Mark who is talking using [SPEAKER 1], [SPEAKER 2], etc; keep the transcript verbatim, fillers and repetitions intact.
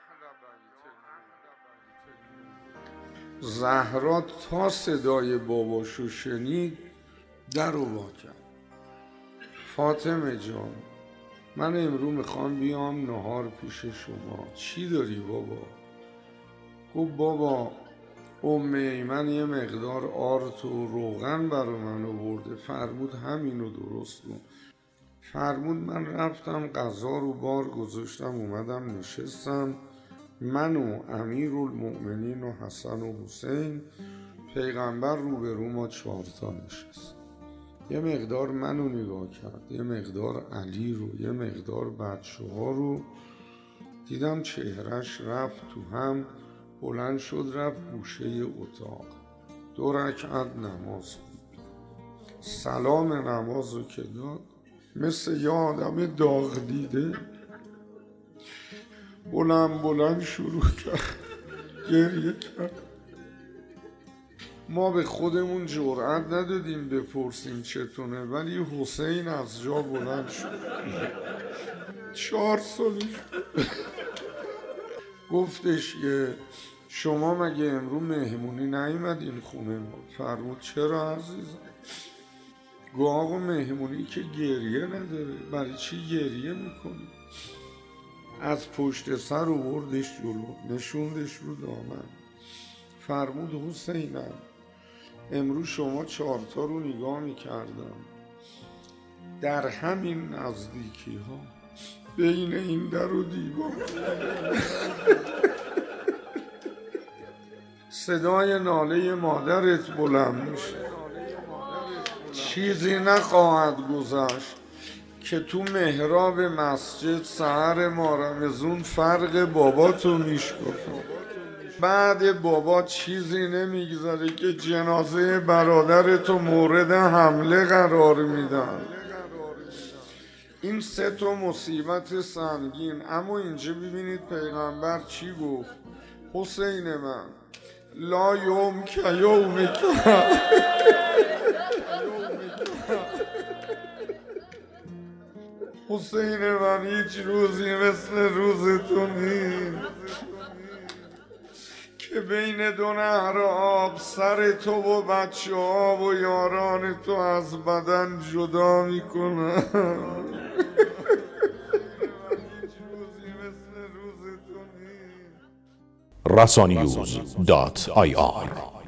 [SPEAKER 1] زهرا تا صدای باباشو شنید در رو وا کرد. فاطمه جان، من امرو میخوام بیام نهار پیش شما. چی داری بابا؟ گفت بابا ام ایمن یه مقدار آرد و روغن برا من آورده، فرمود همینو درست کن. فرمود من رفتم غذا رو بار گذاشتم، اومدم نشستم، من و امیرالمؤمنین و حسن و حسین، پیغمبر روبرو ما چهارتا نشست. یه مقدار منو نگاه کرد، یه مقدار علی رو، یه مقدار بچه ها رو. دیدم چهرش رفت تو هم، بلند شد رفت گوشه اتاق، دو رکعت نماز بود. سلام نماز رو که داد، مثل یه آدم داغ دیده بلند بلند شروع کرد گریه کرد. ما به خودمون جرأت ندادیم بپرسیم چتونه، ولی حسین از جا بلند شد، چهار سالش گفتش که شما مگه امرو مهمونی نیومدین خونه ما؟ فرمود چرا عزیزم؟ گو آقا مهمونی که گریه نداره، برای چی گریه میکنی؟ از پشت سر آوردش جلو، نشوندش رو دامن. فرمود حسینم امروز شما چهارتا رو نگاه میکردم، در همین نزدیکی ها بین این در و دیوار صدای ناله مادرت بلند میشه. چیزی نخواهد گذشت که تو محراب مسجد سحر ما رمضون فرق باباتو میشکفه. بعد بابا چیزی نمیگذاره که جنازه برادرتو مورد حمله قرار میدن. این سه تا مصیبت سنگین. اما اینجا ببینید پیغمبر چی گفت. حسین من لا یوم که یوم که حسین من هیچ روزی مثل روز تو نیست که بین دو نهر آب سر تو و بچه ها و یاران تو از بدن جدا میکنن.
[SPEAKER 2] رسانیوز دات آی آر